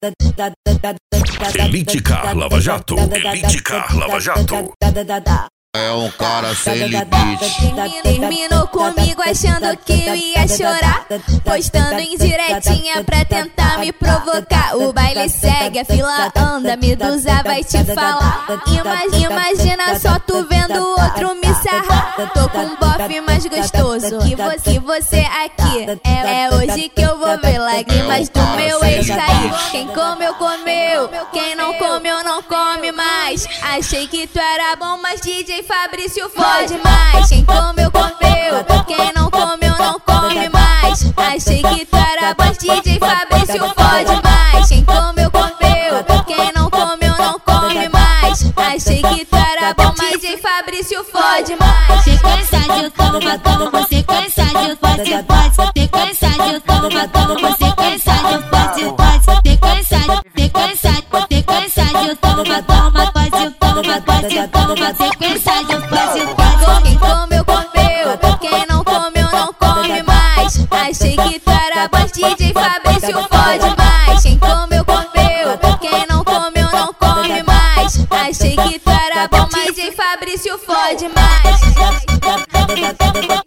Elite Car Lava Jato. Elite Car Lava Jato. É um cara sem limite. Terminou comigo achando que eu ia chorar, postando em diretinha pra tentar me provocar. O baile segue, a fila anda, Medusa vai te falar. Imagina só tu vendo o outro me sarrar. Tô com um bofe mais gostoso que você aqui. É hoje que eu vou ver lágrimas do meu ex cair. Quem comeu, comeu. Quem não comeu, não come mais. Achei que tu era bom, mas DJ Fabrício fode mais. Quem comeu, comeu. Quem não comeu, não come mais. Achei que tu era bom, DJ Fabrício fode mais. Quem comeu, comeu. Quem não comeu, não come mais. Achei que tu era bom, mas DJ Fabrício fode mais. Sequência de toma, sequência de pode, sequência de toma, sequência de pode, sequência de toma, pode, sequência de pode. Quem comeu, comeu. Quem não comeu, não come mais. Achei que tu era bom, DJ Fabrício fode mais. Quem comeu, comeu. Quem não comeu, não come mais. Achei que tu era bom, mas DJ Fabrício fode mais.